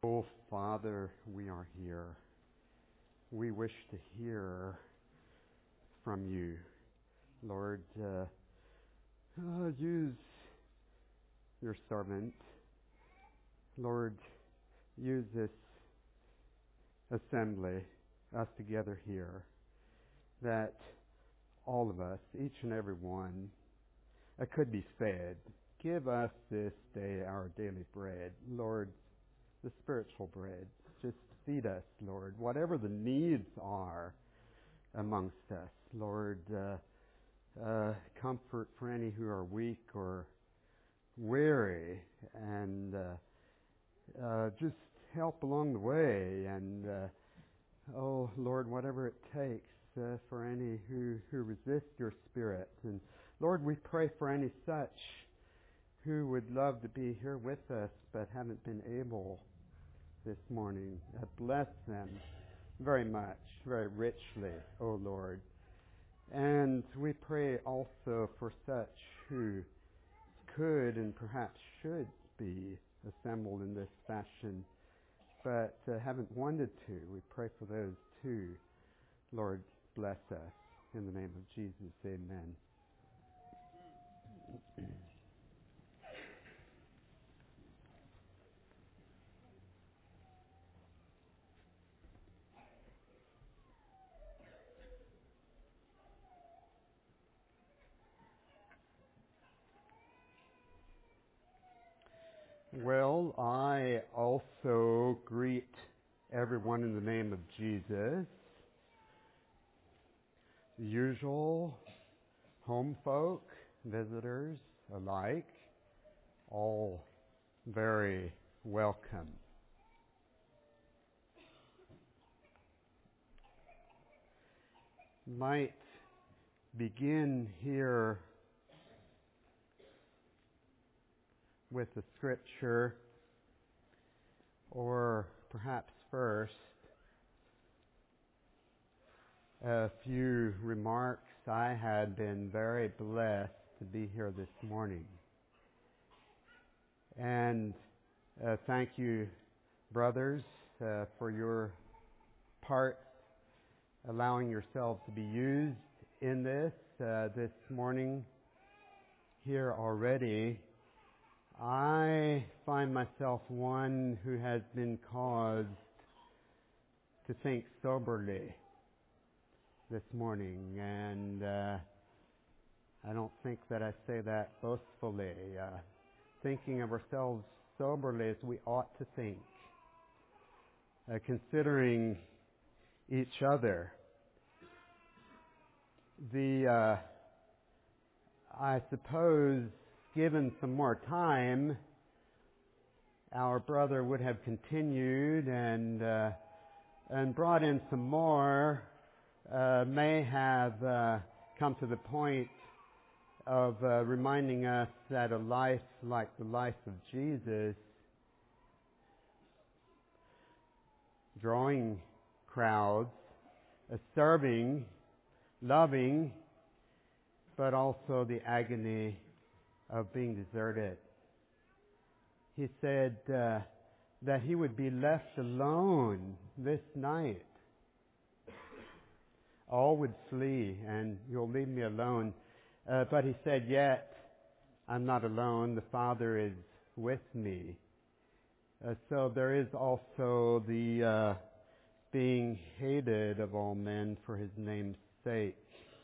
Oh, Father, we are here. We wish to hear from you. Lord, use your servant. Lord, use this assembly, us together here, that all of us, each and every one, could be fed. Give us this day our daily bread. Lord, the spiritual bread. Just feed us, Lord, whatever the needs are amongst us. Lord, comfort for any who are weak or weary, and just help along the way. And, oh, Lord, whatever it takes for any who resist your Spirit. And, Lord, we pray for any such who would love to be here with us but haven't been able this morning. Bless them very much, very richly, O Lord. And we pray also for such who could and perhaps should be assembled in this fashion but haven't wanted to. We pray for those too. Lord, bless us. In the name of Jesus, amen. Well, I also greet everyone in the name of Jesus. The usual home folk, visitors alike, all very welcome. Might begin here with the scripture, or perhaps first a few remarks. I had been very blessed to be here this morning, and thank you, brothers, for your part, allowing yourselves to be used in this morning here already. I find myself one who has been caused to think soberly this morning, and I don't think that I say that boastfully. Thinking of ourselves soberly as we ought to think, considering each other. I suppose, given some more time, our brother would have continued and brought in some more, may have come to the point of reminding us that a life like the life of Jesus, drawing crowds, serving, loving, but also the agony of being deserted. He said that he would be left alone this night. All would flee, and you'll leave me alone. But he said, yet I'm not alone. The Father is with me. So there is also the being hated of all men for his name's sake.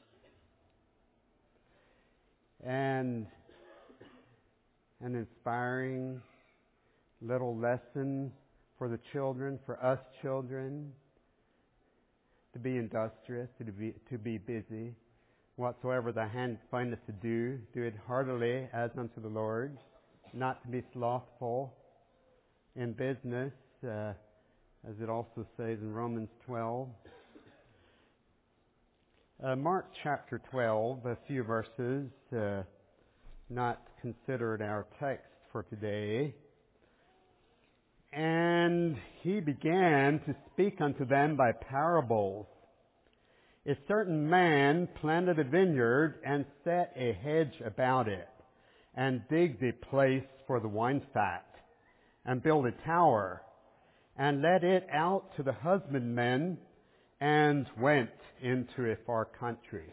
And an inspiring little lesson for the children, for us children, to be industrious, to be busy. Whatsoever thy hand findeth to do it heartily as unto the Lord, not to be slothful in business, as it also says in Romans 12. Mark chapter 12, a few verses, not considered our text for today. And he began to speak unto them by parables. A certain man planted a vineyard and set a hedge about it, and digged a place for the wine fat, and built a tower, and led it out to the husbandmen, and went into a far country.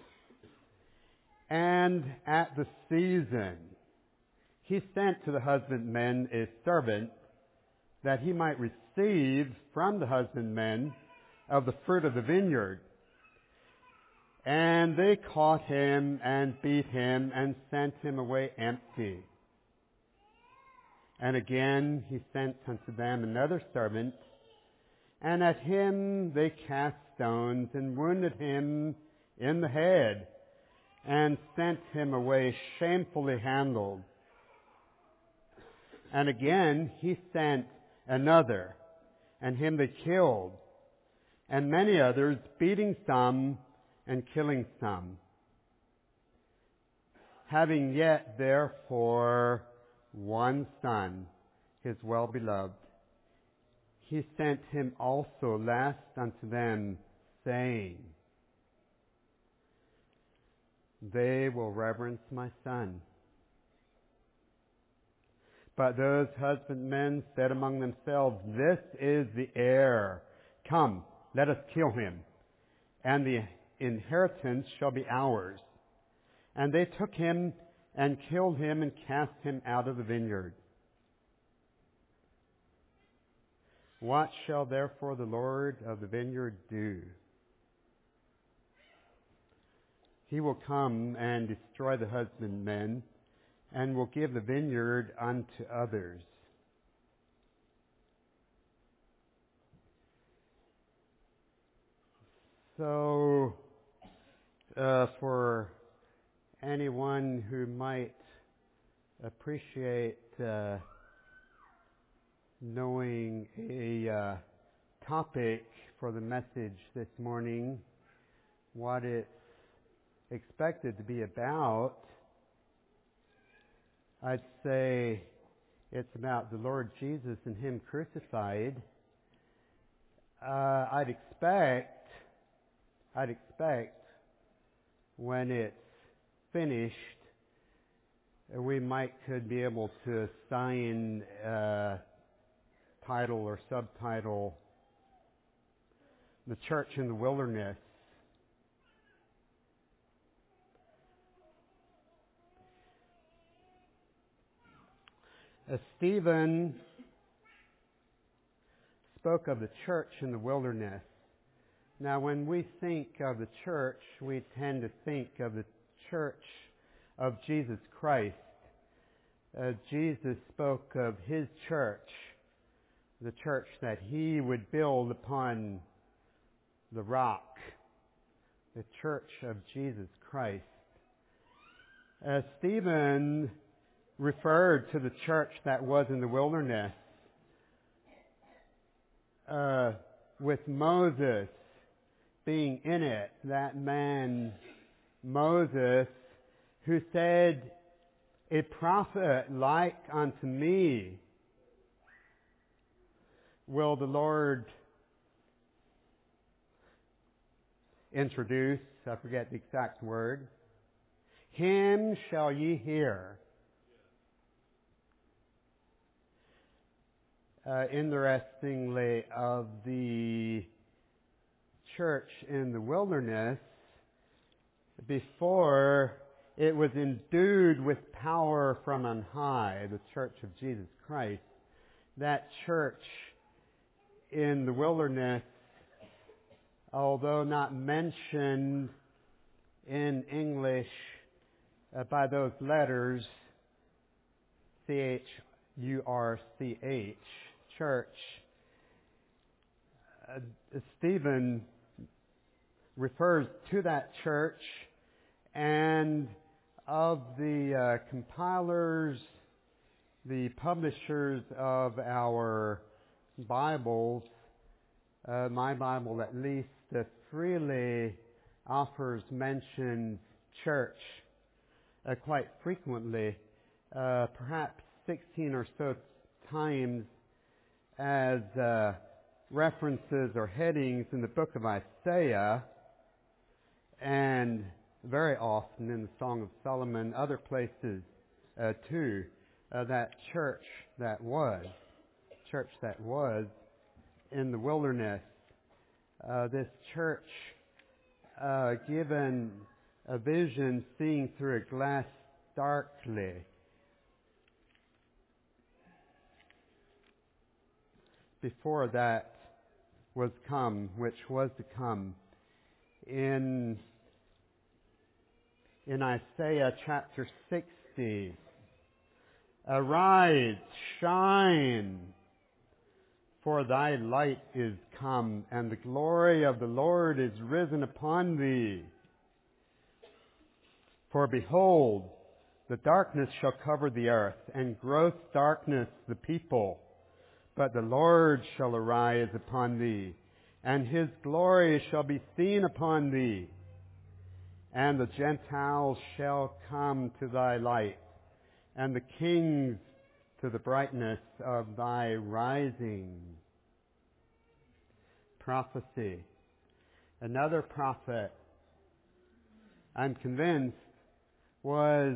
And at the season, he sent to the husbandmen a servant, that he might receive from the husbandmen of the fruit of the vineyard. And they caught him and beat him and sent him away empty. And again he sent unto them another servant, and at him they cast stones and wounded him in the head, and sent him away shamefully handled. And again he sent another, and him they killed, and many others, beating some and killing some. Having yet therefore one son, his well-beloved, he sent him also last unto them, saying, They will reverence my son. But those husbandmen said among themselves, This is the heir. Come, let us kill him, and the inheritance shall be ours. And they took him and killed him and cast him out of the vineyard. What shall therefore the Lord of the vineyard do? He will come and destroy the husbandmen, and will give the vineyard unto others. So, for anyone who might appreciate knowing a topic for the message this morning, what it's expected to be about, I'd say it's about the Lord Jesus and Him crucified. I'd expect when it's finished, we could be able to assign a title or subtitle, The Church in the Wilderness. Stephen spoke of the church in the wilderness. Now, when we think of the church, we tend to think of the church of Jesus Christ. Jesus spoke of His church, the church that He would build upon the rock, the church of Jesus Christ. Stephen referred to the church that was in the wilderness, with Moses being in it, that man Moses, who said, A prophet like unto me will the Lord introduce. I forget the exact word. Him shall ye hear. Interestingly, of the church in the wilderness, before it was endued with power from on high, the church of Jesus Christ, that church in the wilderness, although not mentioned in English by those letters, C-H-U-R-C-H, church, Stephen refers to that church, and of the compilers, the publishers of our Bibles, my Bible at least, freely offers mentioned church quite frequently, perhaps 16 or so times as references or headings in the book of Isaiah, and very often in the Song of Solomon, other places too, that church that was. in the wilderness. This church given a vision, seeing through a glass darkly. Before that was come, which was to come. In Isaiah chapter 60, arise, shine, for thy light is come, and the glory of the Lord is risen upon thee. For behold, the darkness shall cover the earth, and gross darkness the people. But the Lord shall arise upon thee, and His glory shall be seen upon thee. And the Gentiles shall come to thy light, and the kings to the brightness of thy rising. Prophecy. Another prophet, I'm convinced, was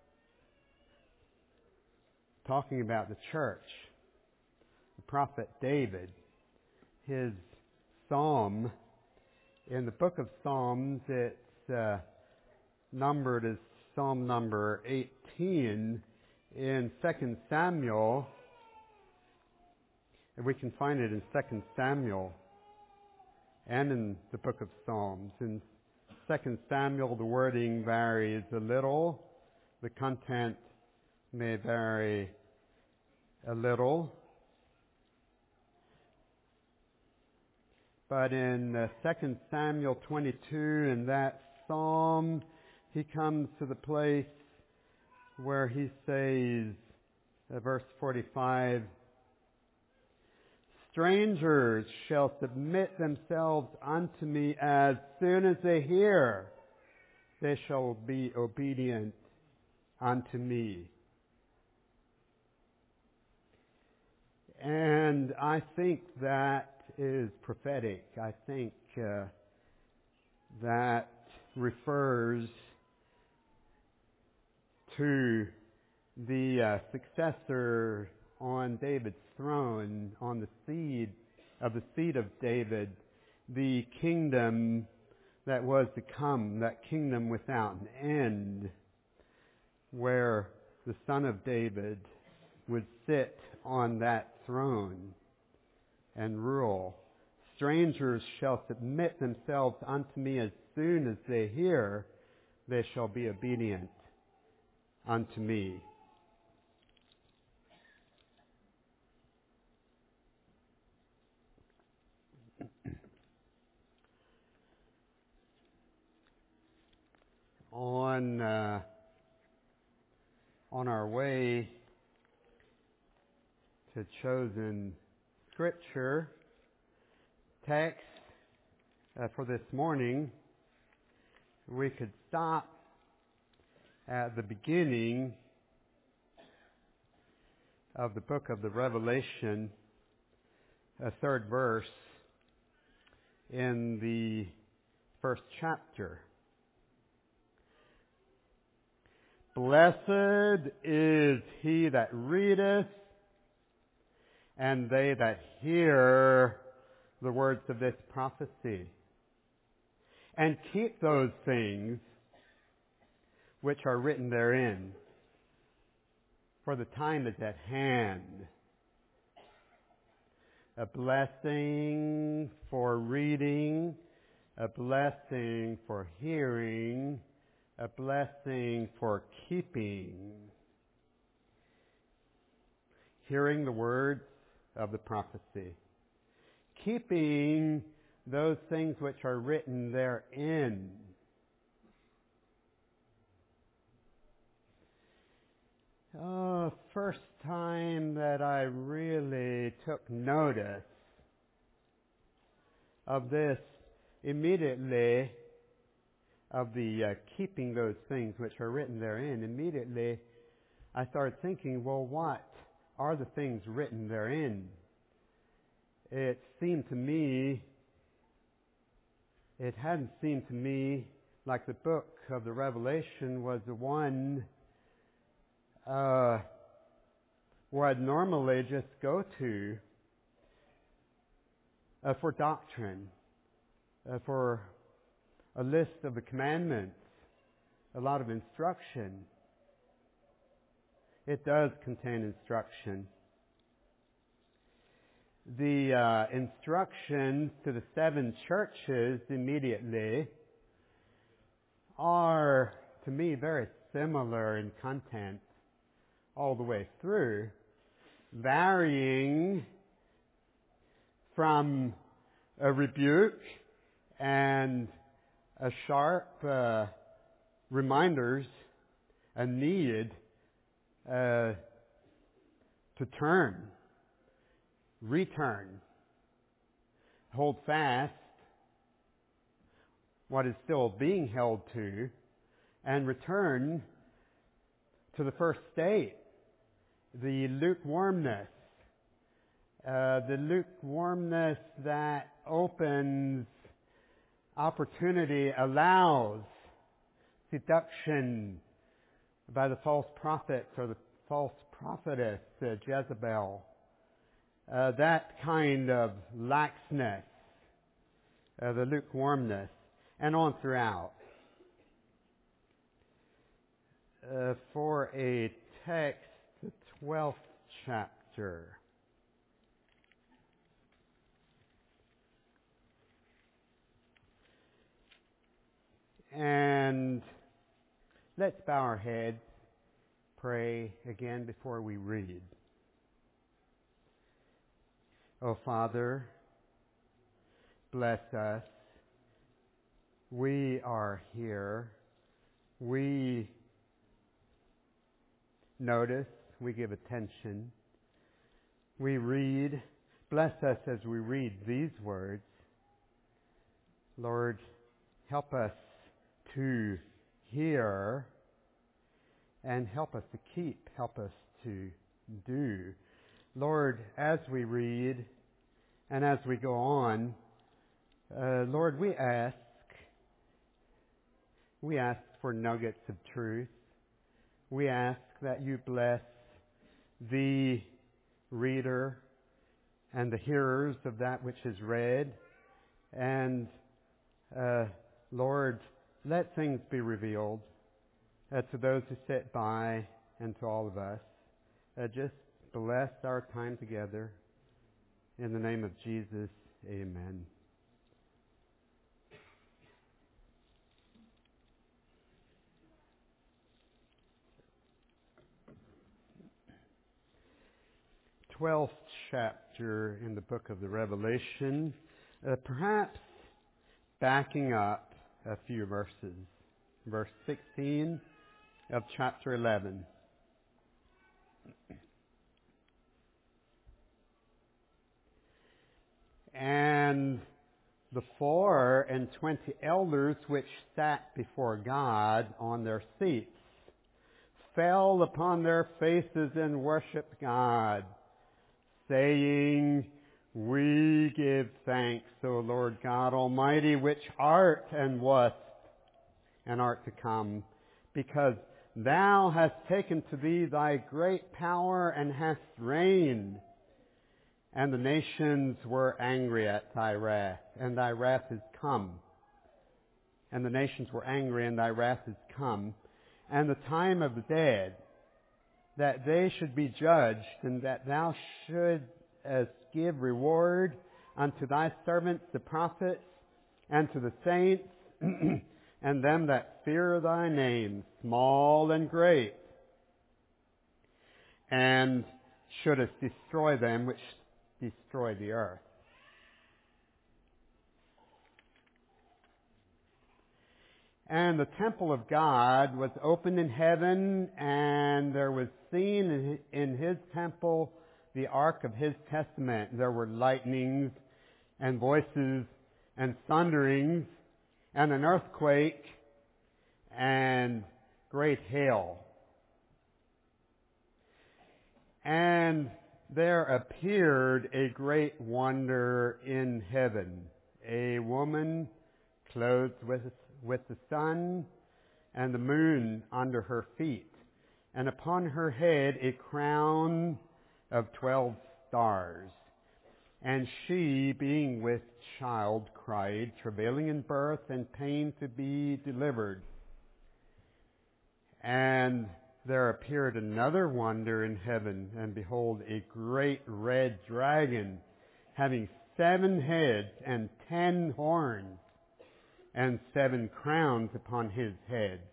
talking about the church. The prophet David, his psalm, in the book of Psalms, it's numbered as Psalm number 18 in 2 Samuel. And we can find it in 2 Samuel and in the book of Psalms. In 2 Samuel, the wording varies a little. The content may vary a little. But in 2 Samuel 22, in that psalm, he comes to the place where he says, verse 45, strangers shall submit themselves unto me as soon as they hear. They shall be obedient unto me. And I think that is prophetic. I think that refers to the successor on David's throne, on the seed of David, the kingdom that was to come, that kingdom without an end, where the son of David would sit on that throne and rule. Strangers shall submit themselves unto me as soon as they hear. They shall be obedient unto me. On our way to chosen scripture text for this morning, we could stop at the beginning of the book of the Revelation, a third verse in the first chapter. Blessed is he that readeth, and they that hear the words of this prophecy, and keep those things which are written therein, for the time is at hand. A blessing for reading, a blessing for hearing, a blessing for keeping. Hearing the words of the prophecy. Keeping those things which are written therein. First time that I really took notice of this immediately, of the keeping those things which are written therein, immediately I started thinking, well, what are the things written therein? It seemed to me, it hadn't seemed to me like the book of the Revelation was the one where I'd normally just go to for doctrine, for a list of the commandments, a lot of instruction. It does contain instruction. The instructions to the 7 churches immediately are, to me, very similar in content all the way through, varying from a rebuke and a sharp reminders, a need to turn, return, hold fast what is still being held to, and return to the first state, the lukewarmness that opens opportunity, allows seduction by the false prophets or the false prophetess, Jezebel. That kind of laxness, the lukewarmness, and on throughout. For a text, the 12th chapter. And let's bow our heads, pray again before we read. Oh, Father, bless us. We are here. We notice. We give attention. We read. Bless us as we read these words. Lord, help us to hear and help us to keep. Help us to do. Lord, as we read and as we go on, Lord, we ask for nuggets of truth. We ask that you bless the reader and the hearers of that which is read. And, Lord, let things be revealed to those who sit by and to all of us. Just bless our time together. In the name of Jesus, amen. th chapter in the book of the Revelation, perhaps backing up a few verses. Verse 16 of chapter 11. And the 24 elders which sat before God on their seats fell upon their faces and worshipped God, saying, We give thanks, O Lord God Almighty, which art and wast and art to come, because thou hast taken to thee thy great power and hast reigned. And the nations were angry at thy wrath, and thy wrath is come. And the nations were angry, and thy wrath is come. And the time of the dead, that they should be judged, and that thou shouldst give reward unto thy servants the prophets, and to the saints, and them that fear thy name, small and great, and shouldest destroy them which destroy the earth. And the temple of God was opened in heaven, and there was seen in his temple the ark of his testament. There were lightnings and voices and thunderings and an earthquake and great hail. And there appeared a great wonder in heaven, a woman clothed with the sun and the moon under her feet, and upon her head a crown of 12 stars. And she, being with child, cried, travailing in birth and pain to be delivered. And there appeared another wonder in heaven, and behold, a great red dragon, having 7 heads and 10 horns, and 7 crowns upon his heads.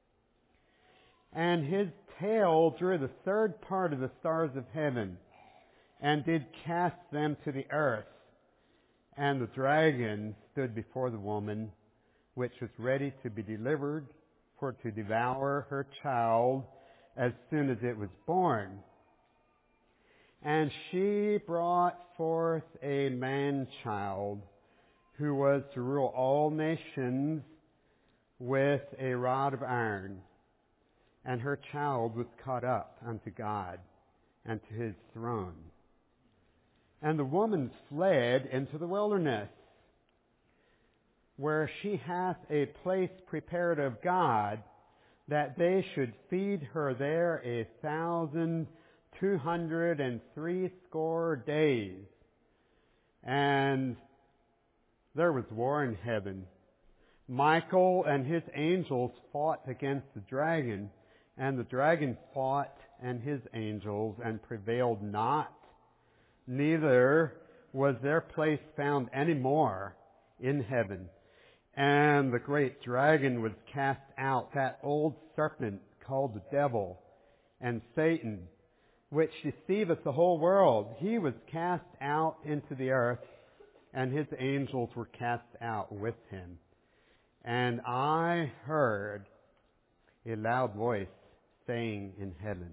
And his tail drew the third part of the stars of heaven, and did cast them to the earth. And the dragon stood before the woman, which was ready to be delivered, for to devour her child as soon as it was born. And she brought forth a man-child, who was to rule all nations with a rod of iron. And her child was caught up unto God and to his throne. And the woman fled into the wilderness, where she hath a place prepared of God, that they should feed her there 1,260 days. And there was war in heaven. Michael and his angels fought against the dragon, and the dragon fought and his angels, and prevailed not. Neither was their place found any more in heaven. And the great dragon was cast out, that old serpent called the devil and Satan, which deceiveth the whole world. He was cast out into the earth, and his angels were cast out with him. And I heard a loud voice saying in heaven,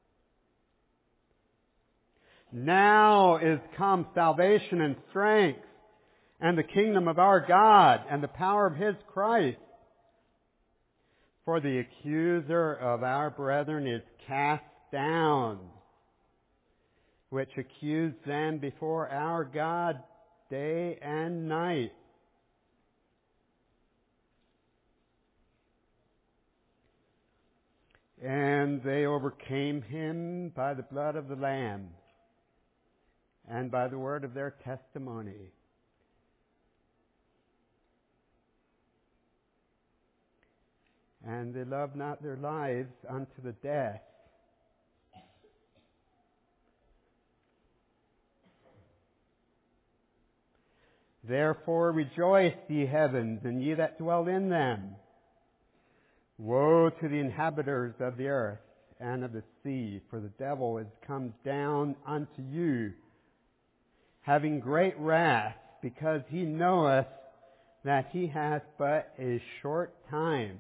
Now is come salvation and strength, and the kingdom of our God, and the power of his Christ. For the accuser of our brethren is cast down, which accused them before our God day and night. And they overcame him by the blood of the Lamb, and by the word of their testimony. And they loved not their lives unto the death. Therefore rejoice, ye heavens, and ye that dwell in them. Woe to the inhabitants of the earth and of the sea, for the devil is come down unto you, having great wrath, because he knoweth that he hath but a short time.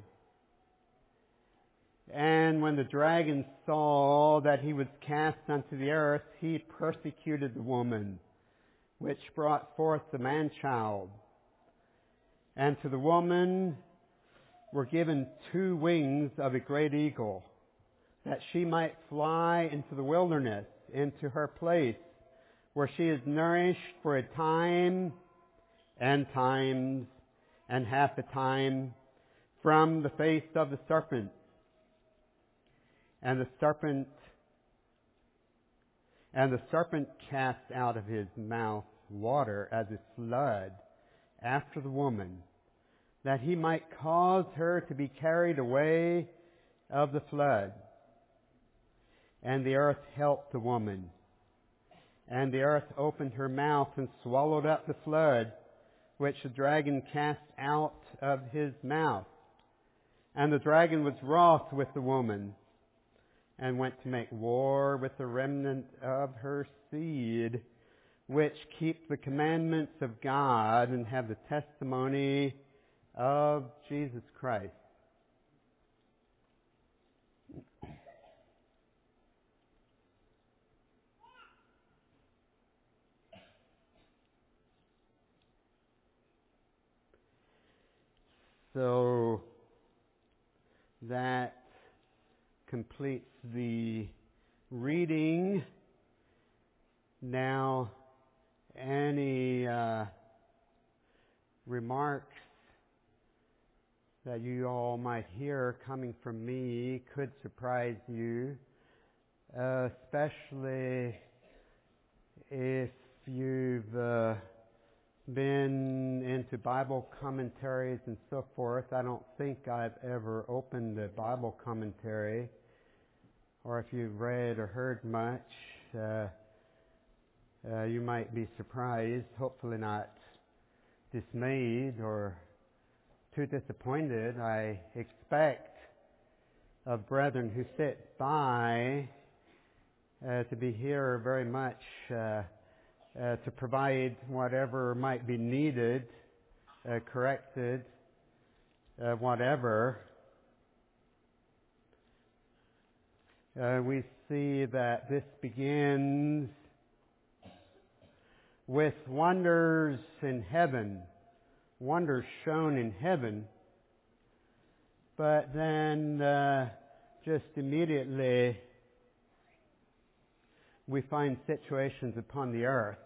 And when the dragon saw that he was cast unto the earth, he persecuted the woman, which brought forth the man-child. And to the woman were given 2 wings of a great eagle, that she might fly into the wilderness, into her place, where she is nourished for a time and times and half a time from the face of the serpent. And the serpent cast out of his mouth water as a flood after the woman, that he might cause her to be carried away of the flood. And the earth helped the woman. And the earth opened her mouth and swallowed up the flood, which the dragon cast out of his mouth. And the dragon was wroth with the woman, and went to make war with the remnant of her seed, which keep the commandments of God and have the testimony of Jesus Christ. So that completes the reading. Now, any remarks that you all might hear coming from me could surprise you, especially if you've been into Bible commentaries and so forth, I don't think I've ever opened a Bible commentary, or if you've read or heard much, you might be surprised, hopefully not dismayed or too disappointed. I expect of brethren who sit by to be here very much to provide whatever might be needed, corrected, whatever. We see that this begins with wonders in heaven, wonders shown in heaven, but then just immediately we find situations upon the earth.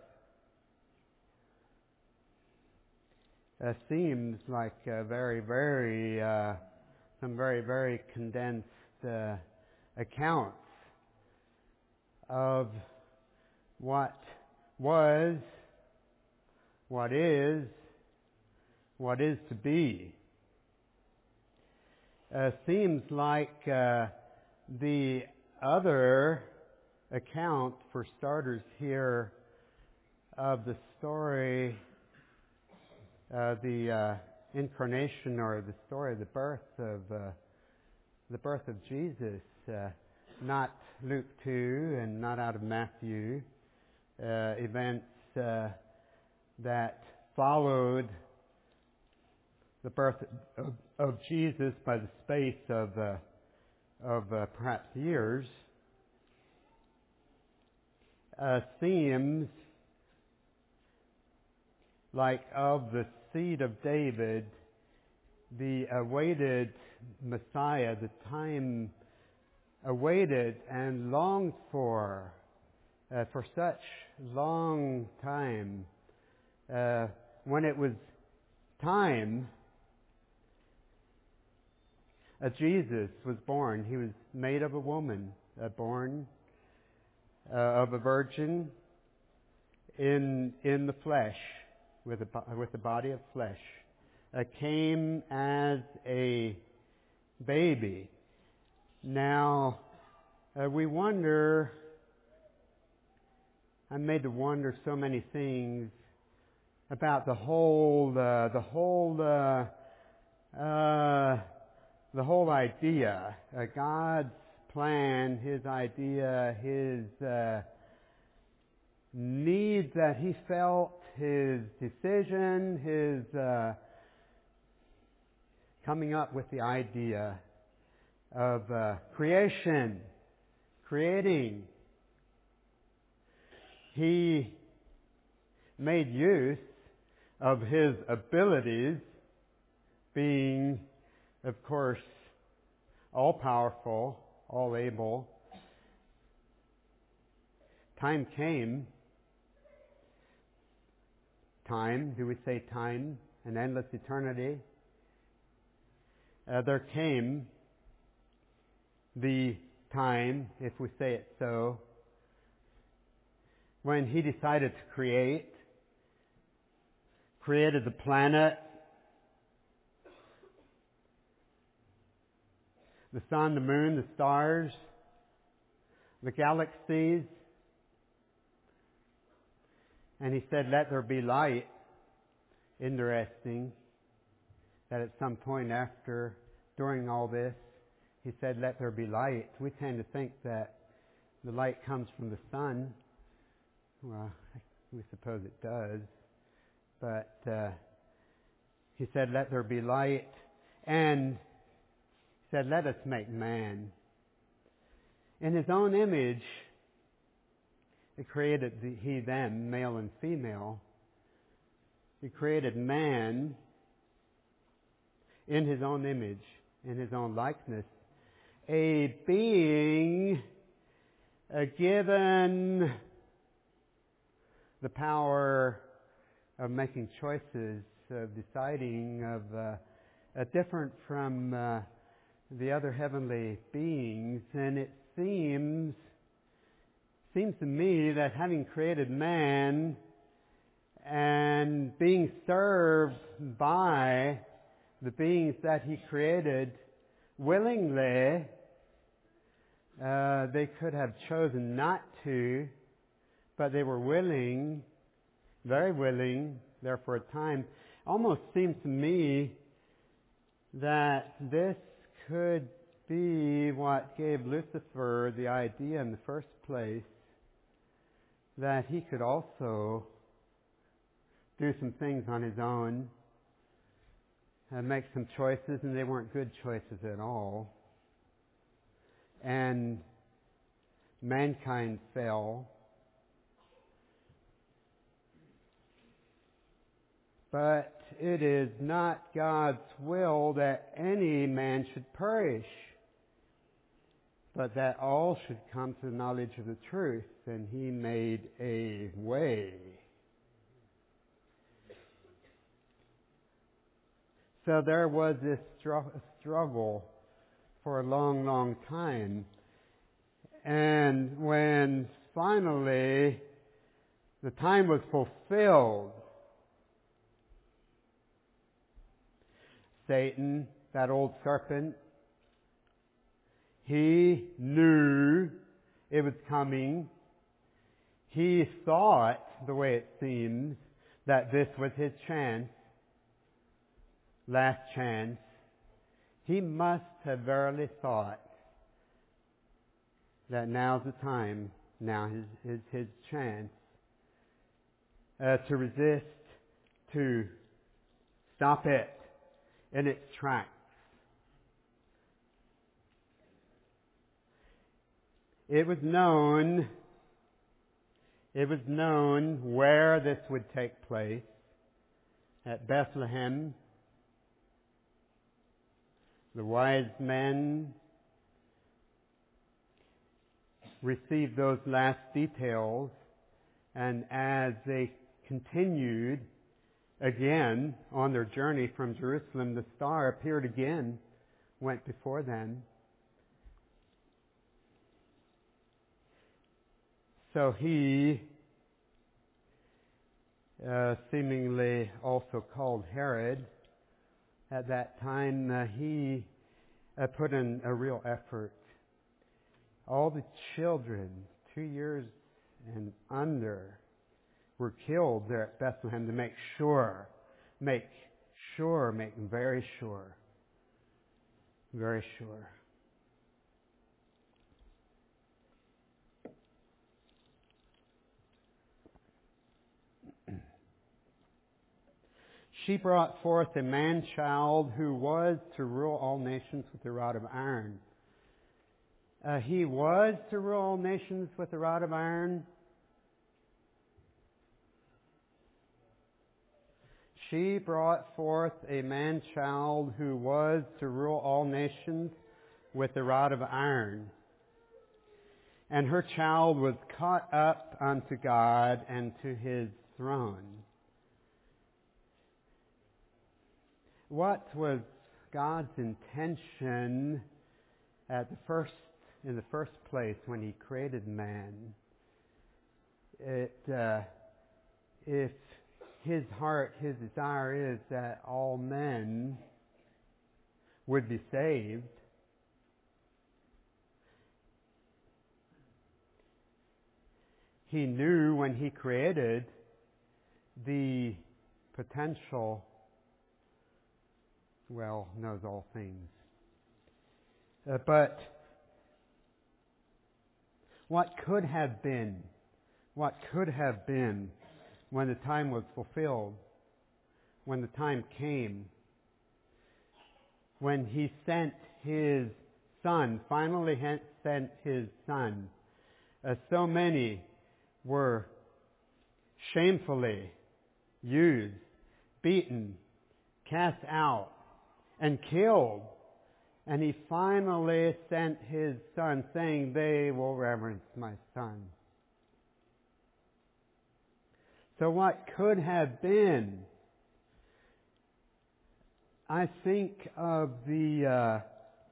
Seems like some very condensed accounts of what was, what is to be. Seems like the other account, for starters here, of the story, the incarnation, or the story of the birth of Jesus, not Luke 2 and not out of Matthew, events that followed the birth of Jesus by the space of perhaps years, seems like of the seed of David, the awaited Messiah, the time awaited and longed for such long time. When it was time, Jesus was born. He was made of a woman, born of a virgin in the flesh, with a body of flesh, came as a baby. Now we wonder. I'm made to wonder so many things about the whole idea, God's plan, His idea, His need that He felt, His decision, His coming up with the idea of creating. He made use of His abilities, being, of course, all-powerful, all-able. Time came. Time, do we say time? An endless eternity. There came the time, if we say it so, when He decided to created the planet, the sun, the moon, the stars, the galaxies, and He said, "Let there be light." Interesting that at some point during all this, He said, "Let there be light." We tend to think that the light comes from the sun. Well, we suppose it does. But He said, "Let there be light." And He said, "Let us make man." In His own image, He created He them, male and female. He created man in His own image, in His own likeness. A being given the power of making choices, of deciding, different from the other heavenly beings. And it seems to me that having created man, and being served by the beings that He created willingly. They could have chosen not to, but they were willing, very willing, there for a time. Almost seems to me that this could be what gave Lucifer the idea in the first place that he could also do some things on his own and make some choices, and they weren't good choices at all. And mankind fell. But it is not God's will that any man should perish, but that all should come to the knowledge of the truth. And He made a way. So there was this struggle for a long, long time. And when finally the time was fulfilled, Satan, that old serpent, he knew it was coming. He thought, the way it seems, that this was his chance, last chance. He must have verily thought that now's the time, now is his chance to resist, to stop it in its tracks. It was known where this would take place, at Bethlehem. The wise men received those last details, and as they continued again on their journey from Jerusalem, the star appeared again, went before them. So he, seemingly also called Herod, at that time, he put in a real effort. All the children, 2 years and under, were killed there at Bethlehem to make very sure. She brought forth a man-child who was to rule all nations with a rod of iron. He was to rule all nations with a rod of iron. She brought forth a man-child who was to rule all nations with a rod of iron. And her child was caught up unto God and to His throne. What was God's intention in the first place when He created man? If His heart, His desire is that all men would be saved, He knew when He created the potential, knows all things. But what could have been when the time was fulfilled, when the time came, when He sent His Son, finally sent His Son. So many were shamefully used, beaten, cast out, and killed. And He finally sent His Son, saying, "They will reverence my Son." So what could have been? I think of the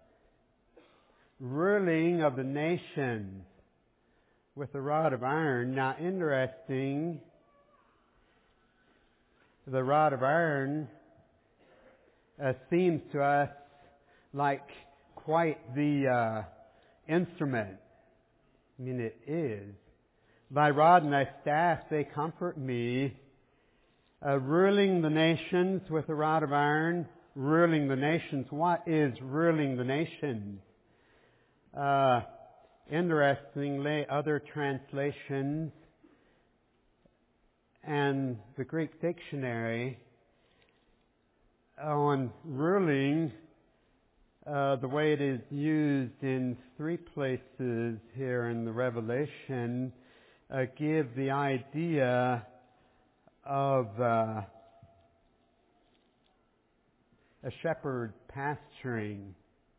ruling of the nations with a rod of iron. Now, interesting, the rod of iron seems to us like quite the instrument. I mean, it is. Thy rod and thy staff, they comfort me. Ruling the nations with a rod of iron. Ruling the nations. What is ruling the nations? Interestingly, other translations and the Greek dictionary on ruling, the way it is used in 3 places here in the Revelation, give the idea of a shepherd pasturing.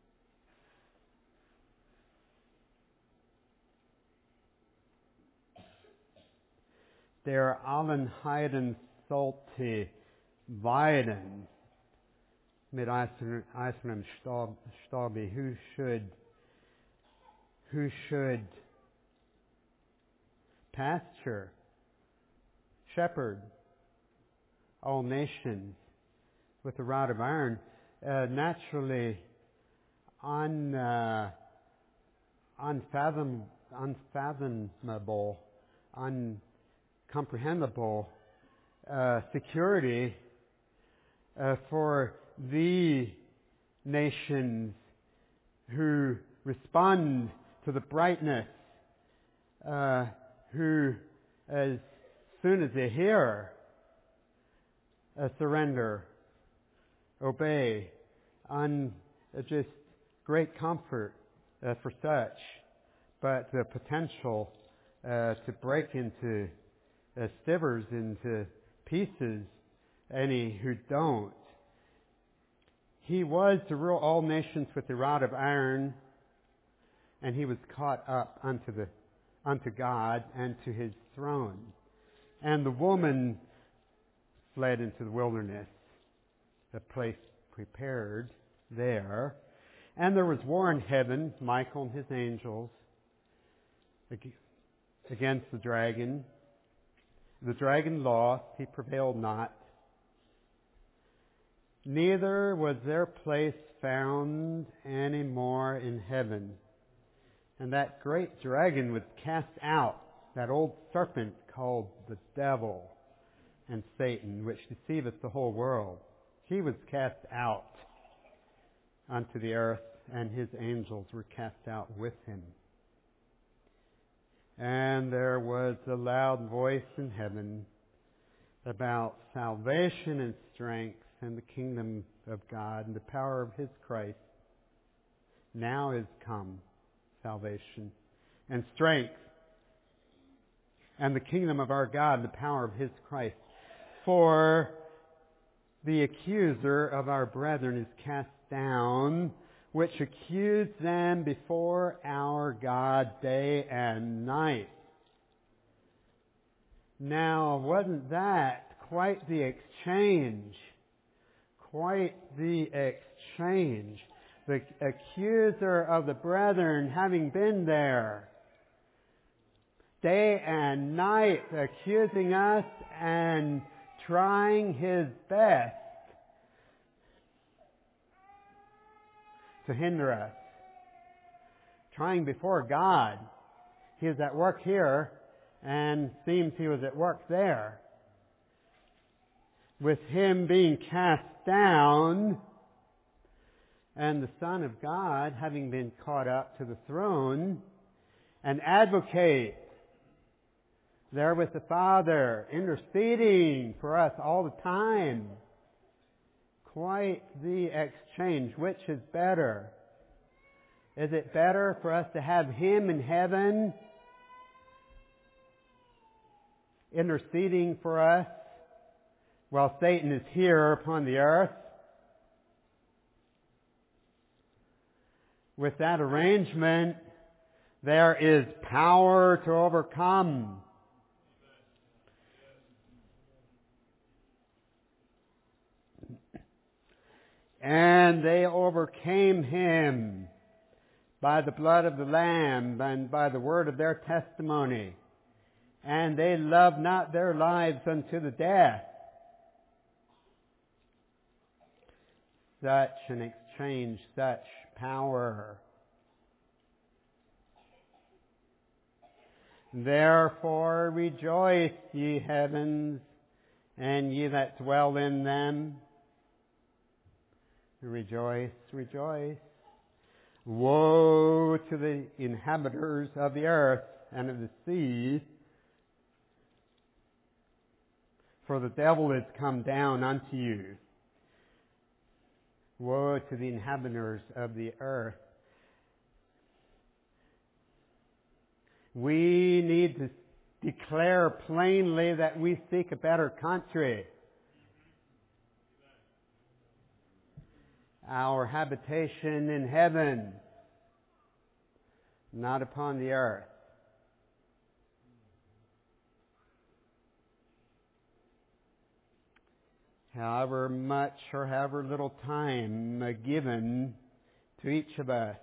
Der allen Heiden sollte weiden mit eisernem Stabe. Who should pasture, shepherd all nations with a rod of iron. Naturally unfathomable, uncomprehensible security for the nations who respond to the brightness, who as soon as they hear surrender, obey, just great comfort for such, but the potential to break into stivers, into pieces, any who don't. He was to rule all nations with the rod of iron, and he was caught up unto God and to his throne. And the woman fled into the wilderness, the place prepared there. And there was war in heaven, Michael and his angels, against the dragon. The dragon lost, he prevailed not. Neither was their place found any more in heaven. And that great dragon was cast out, that old serpent called the devil and Satan, which deceiveth the whole world. He was cast out unto the earth, and his angels were cast out with him. And there was a loud voice in heaven about salvation and strength and the kingdom of God and the power of his Christ. Now is come salvation and strength and the kingdom of our God and the power of his Christ. For the accuser of our brethren is cast down, which accused them before our God day and night. Now, wasn't that quite the exchange? Quite the exchange. The accuser of the brethren having been there day and night, accusing us and trying his best to hinder us. Trying before God. He is at work here and seems he was at work there. With him being cast down and the Son of God having been caught up to the throne, an advocate there with the Father, interceding for us all the time. Quite the exchange. Which is better? Is it better for us to have him in heaven interceding for us while Satan is here upon the earth? With that arrangement, there is power to overcome. And they overcame him by the blood of the Lamb and by the word of their testimony. And they loved not their lives unto the death. such an exchange, such power. Therefore rejoice, ye heavens, and ye that dwell in them. Rejoice, rejoice. Woe to the inhabitants of the earth and of the sea, for the devil is come down unto you. Woe to the inhabitants of the earth. We need to declare plainly that we seek a better country. Our habitation in heaven, not upon the earth. However much or however little time given to each of us,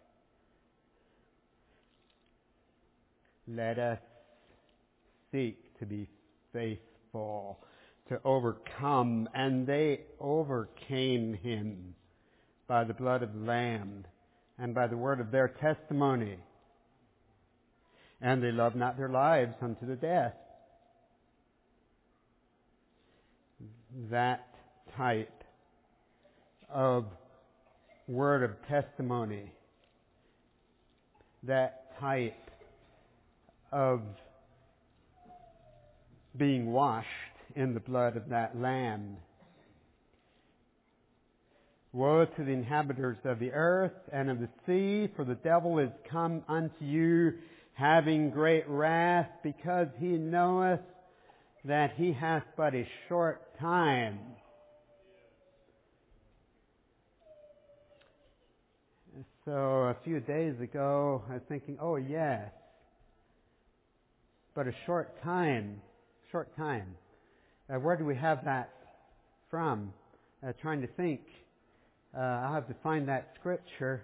let us seek to be faithful, to overcome. And they overcame him by the blood of the Lamb and by the word of their testimony. And they loved not their lives unto the death. That type of word of testimony, that type of being washed in the blood of that Lamb. Woe to the inhabitants of the earth and of the sea, for the devil is come unto you, having great wrath, because he knoweth that he hath but a short time. So a few days ago, I was thinking, oh yes, but a short time. Where do we have that from? Trying to think. I'll have to find that scripture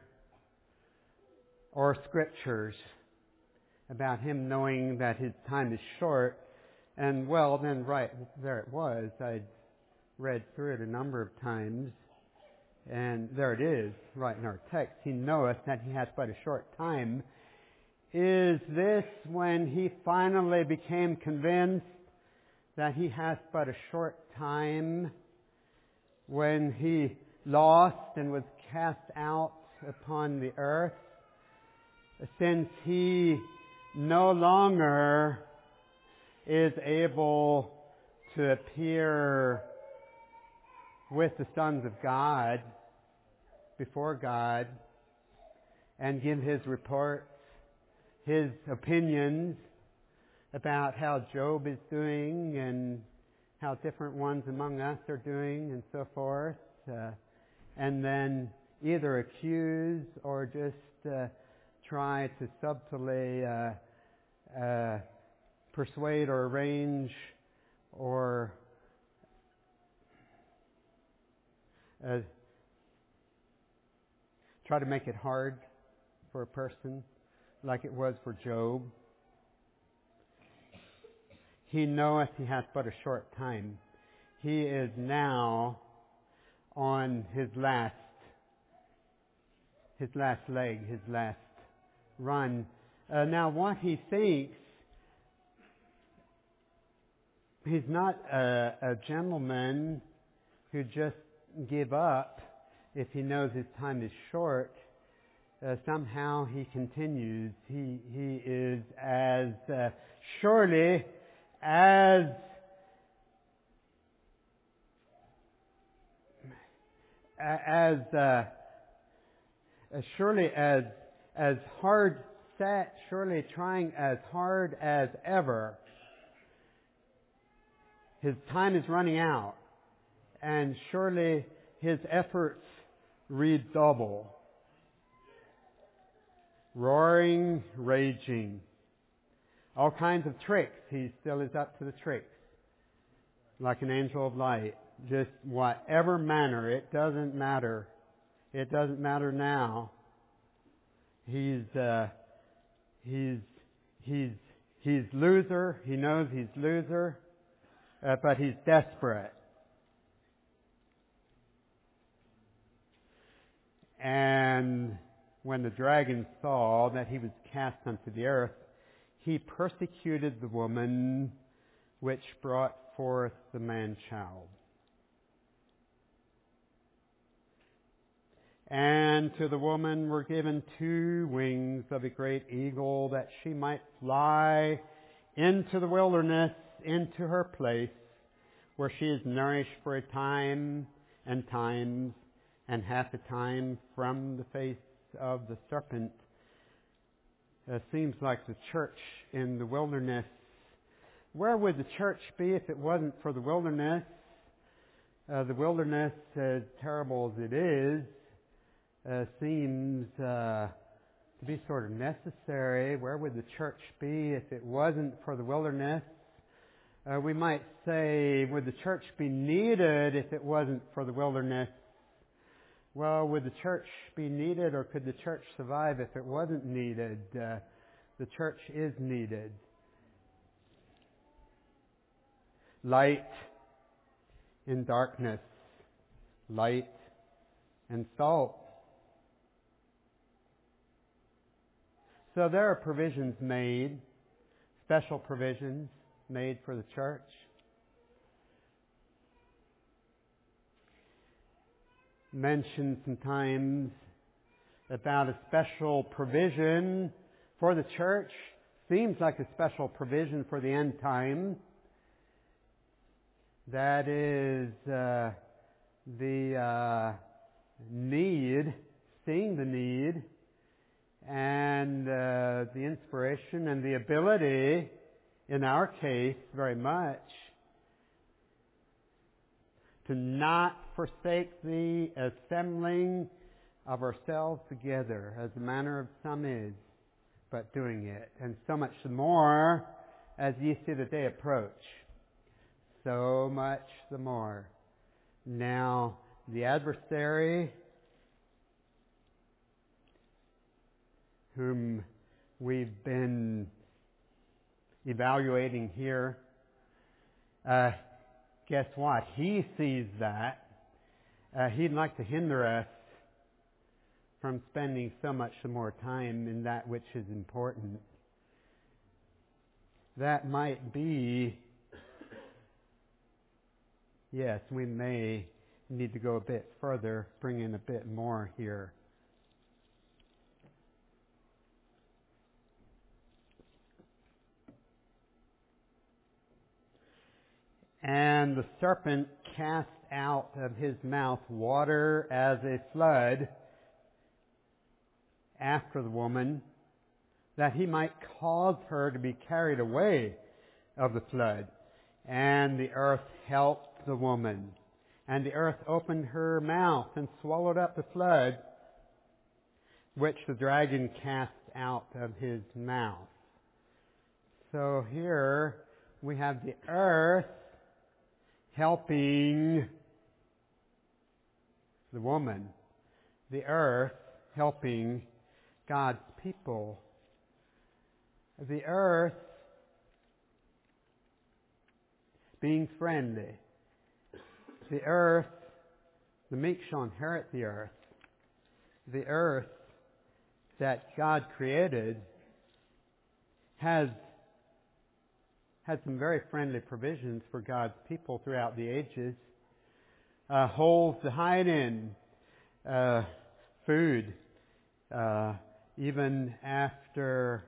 or scriptures about him knowing that his time is short. And well, then right there it was. I'd read through it a number of times. And there it is, right in our text. He knoweth that he hath but a short time. Is this when he finally became convinced that he hath but a short time? When he lost and was cast out upon the earth? Since he no longer is able to appear with the sons of God, before God, and give his reports, his opinions about how Job is doing and how different ones among us are doing and so forth, and then either accuse or just try to subtly persuade or arrange or try to make it hard for a person like it was for Job. He knoweth he hath but a short time. He is now on his last leg, his last run. Now what he thinks, he's not a gentleman who just give up if he knows his time is short. Somehow he continues. He is as surely as hard set, surely trying as hard as ever. His time is running out, and surely his efforts redouble. Roaring, raging. All kinds of tricks. He still is up to the tricks. Like an angel of light. Just whatever manner. It doesn't matter. It doesn't matter now. He's loser. He knows he's loser. But he's desperate. And when the dragon saw that he was cast unto the earth, he persecuted the woman which brought forth the man-child. And to the woman were given 2 wings of a great eagle, that she might fly into the wilderness, into her place, where she is nourished for a time and times and half a time from the face of the serpent. It seems like the church in the wilderness. Where would the church be if it wasn't for the wilderness? The wilderness, as terrible as it is, seems to be sort of necessary. Where would the church be if it wasn't for the wilderness? We might say, would the church be needed if it wasn't for the wilderness? Well, would the church be needed, or could the church survive if it wasn't needed? The church is needed. Light in darkness, light and salt. So there are provisions made, special provisions made for the church. Mentioned sometimes about a special provision for the church. Seems like a special provision for the end time. That is the need, seeing the need, and the inspiration and the ability, in our case, very much, to not forsake the assembling of ourselves together, as the manner of some is, but doing it. And so much the more as ye see the day approach. So much the more. Now, the adversary, whom we've been evaluating here, guess what? He sees that. He'd like to hinder us from spending so much more time in that which is important. That might be, yes, we may need to go a bit further, bring in a bit more here. And the serpent cast out of his mouth water as a flood after the woman, that he might cause her to be carried away of the flood. And the earth helped the woman. And the earth opened her mouth and swallowed up the flood, which the dragon cast out of his mouth. So here we have the earth helping the woman, the earth helping God's people, the earth being friendly, the earth, the meek shall inherit the earth that God created has had some very friendly provisions for God's people throughout the ages. Holes to hide in, food, even after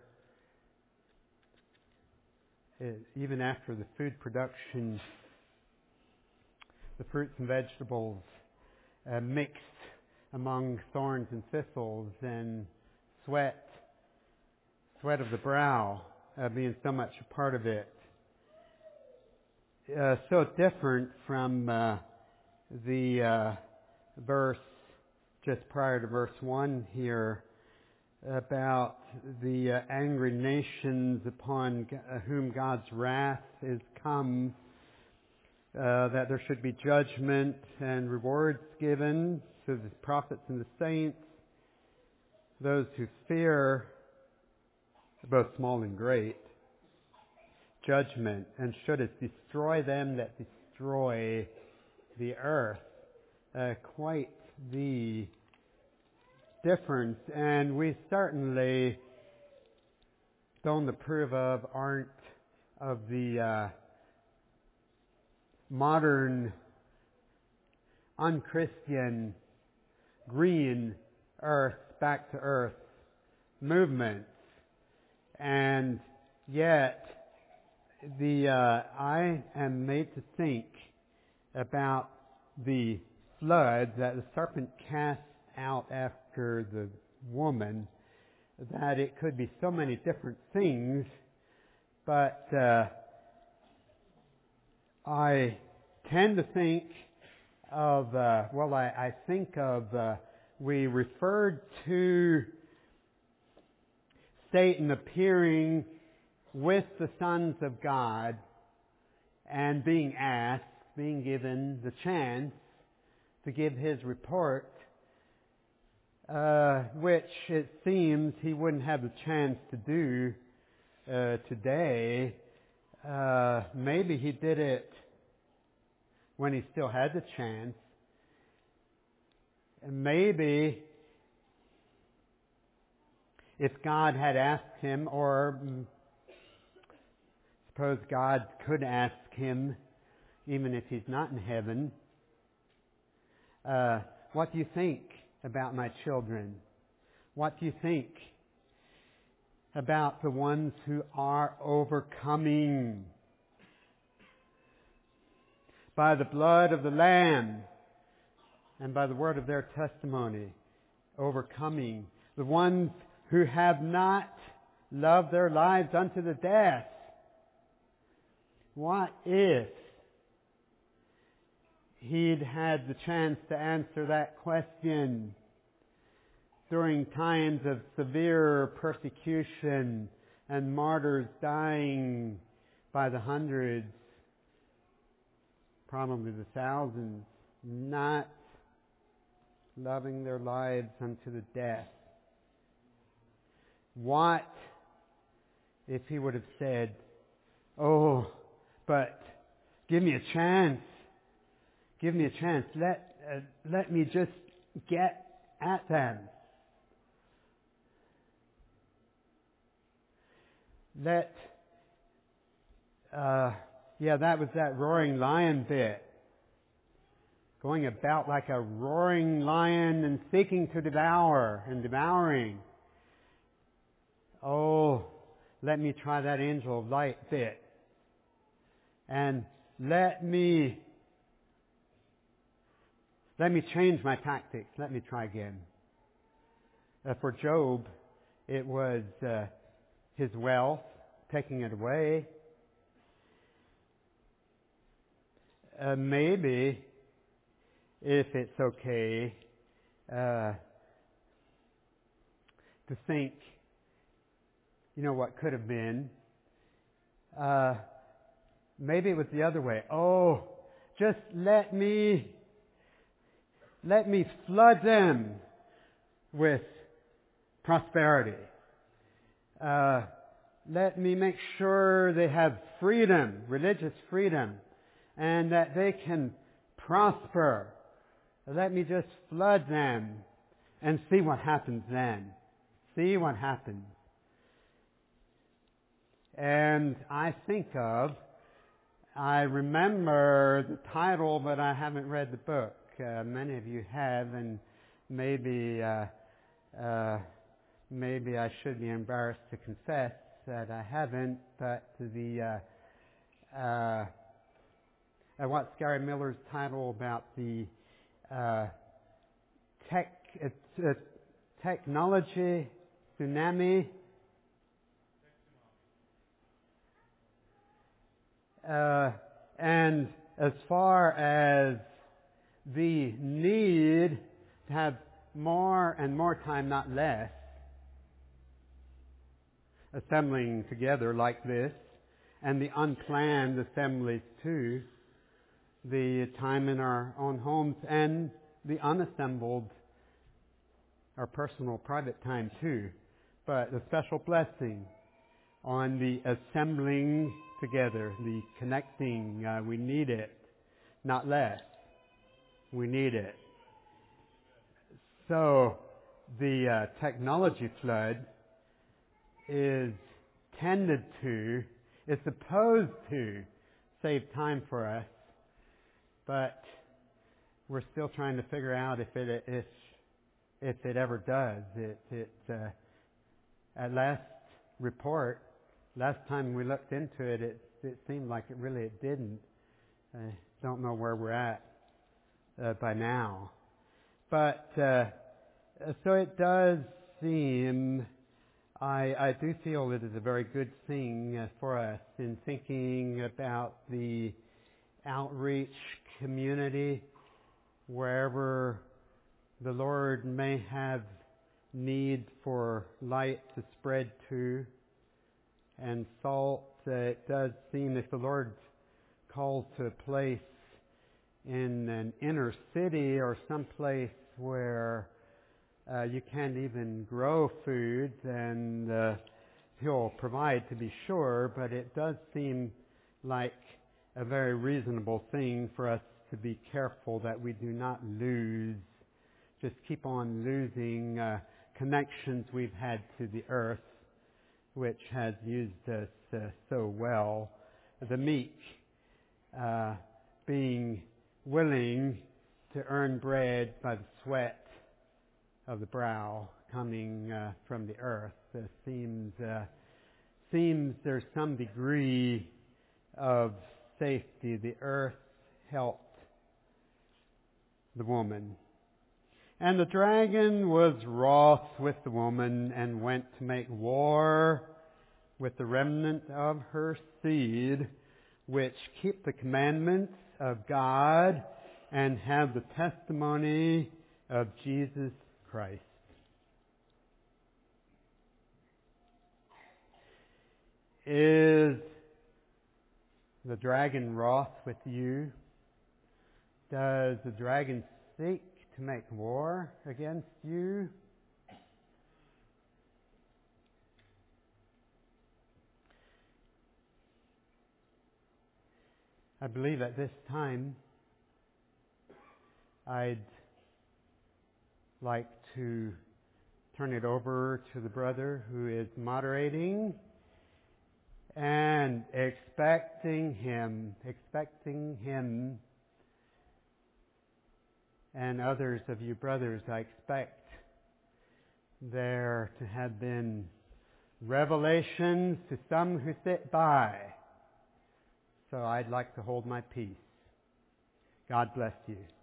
the food production, the fruits and vegetables mixed among thorns and thistles, and sweat of the brow being so much a part of it. So different from the verse just prior to verse 1 here about the angry nations upon whom God's wrath is come, that there should be judgment and rewards given to the prophets and the saints, those who fear, both small and great, judgment, and should it destroy them that destroy the earth. Quite the difference, and we certainly don't approve of, aren't of the modern, unchristian, green earth, back to earth movements. And yet, I am made to think about the flood that the serpent cast out after the woman, that it could be so many different things, but I tend to think of, I think of, we referred to Satan appearing with the sons of God and being asked, being given the chance to give his report, which it seems he wouldn't have the chance to do today. Maybe he did it when he still had the chance. And maybe if God had asked him, or suppose God could ask him, even if he's not in heaven, what do you think about my children? What do you think about the ones who are overcoming by the blood of the Lamb and by the word of their testimony? Overcoming the ones who have not loved their lives unto the death. What if he'd had the chance to answer that question during times of severe persecution and martyrs dying by the hundreds, probably the thousands, not loving their lives unto the death? What if he would have said, "Oh, but give me a chance. Give me a chance. Let me just get at them. That was that roaring lion bit. Going about like a roaring lion and seeking to devour and devouring. Oh, let me try that angel of light bit. And let me change my tactics. Let me try again. For Job, it was his wealth, taking it away. Maybe, if it's okay, to think, what could have been. Maybe it was the other way. Oh, just let me flood them with prosperity. Let me make sure they have freedom, religious freedom, and that they can prosper. Let me just flood them and see what happens then. See what happens. And I remember the title, but I haven't read the book. Many of you have, and maybe I should be embarrassed to confess that I haven't. But what's Gary Miller's title about the technology tsunami? And as far as the need to have more and more time, not less, assembling together like this, and the unplanned assemblies too, the time in our own homes, and the unassembled, our personal private time too, but a special blessing on the assembling together, the connecting. We need it, not less. We need it. So, the technology flood is supposed to save time for us, but we're still trying to figure out if it ever does. At last time we looked into it, it seemed like it didn't. I don't know where we're at by now. But so it does seem, I do feel it is a very good thing for us in thinking about the outreach community, wherever the Lord may have need for light to spread to and salt. It does seem if the Lord calls to a place in an inner city or some place where you can't even grow food, and He'll provide, to be sure, but it does seem like a very reasonable thing for us to be careful that we do not keep on losing connections we've had to the earth, which has used us so well. The meek being willing to earn bread by the sweat of the brow coming from the earth. Seems there's some degree of safety. The earth helped the woman. And the dragon was wroth with the woman and went to make war with the remnant of her seed, which keep the commandments of God and have the testimony of Jesus Christ. Is the dragon wroth with you? Does the dragon seek to make war against you? I believe at this time I'd like to turn it over to the brother who is moderating, and expecting him and others of you brothers, I expect there to have been revelations to some who sit by. So I'd like to hold my peace. God bless you.